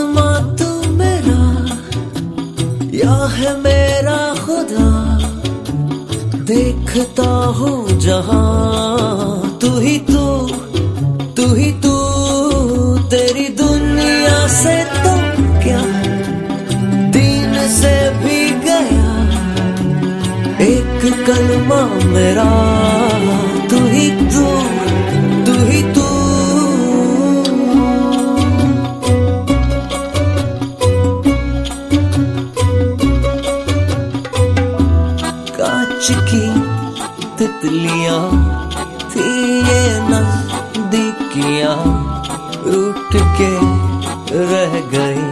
आसमां तू मेरा या है मेरा खुदा, देखता हूँ जहां तू ही तू, तू ही तू। तेरी दुनिया से तो क्या दीन से भी गया एक कलमा मेरा, तू ही तू, तू ही तू। कांच की तितलियां थी ये नजदीकियां, रूठ के रह गई।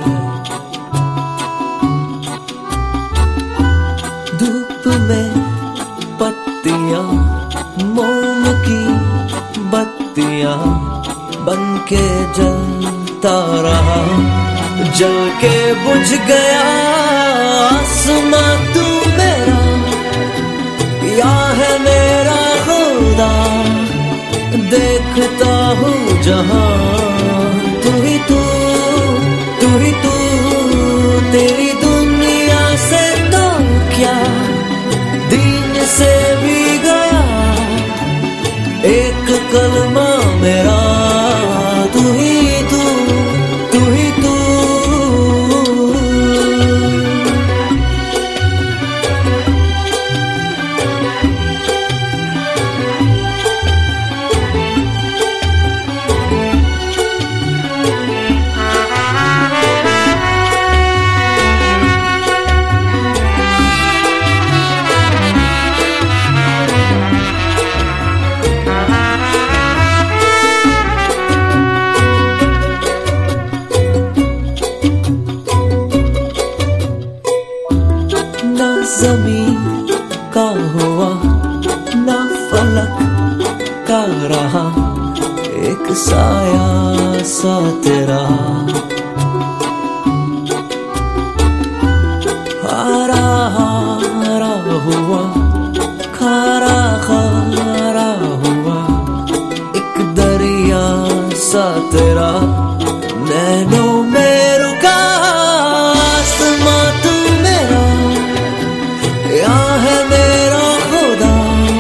धूप में पत्तियां मोम की बत्तियां बनके जलता रहा, जल के बुझ गया। आसमां तू मेरा या है मेरा खुदा, देखता हूँ जहां तू ही तू, तू ही तू। तेरी दुनिया से तो क्या दीन से भी गया एक कलमा मेरा, तू ही तू, तू ही तू। ना ज़मीन का हुआ ना फलक का रहा, एक साया सा तेरा। हारा हारा हुआ, खारा खारा हुआ, एक दरिया सा तेरा नैनों में रुका। आसमां तू मेरा या है मेरा खुदा,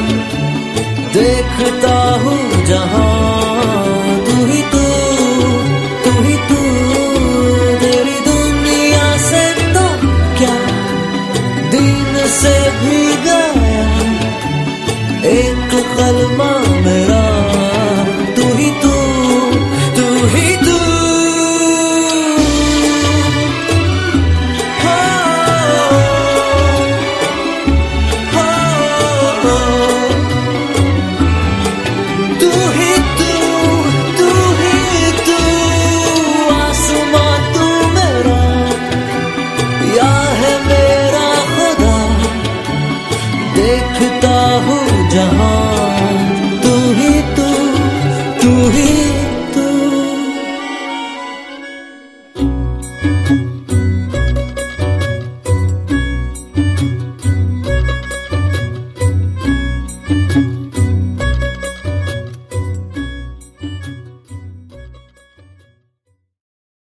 देखता हूँ जहां तू ही तू, तू ही तू। तेरी दुनिया से तो क्या दीन से भी गया एक कलमा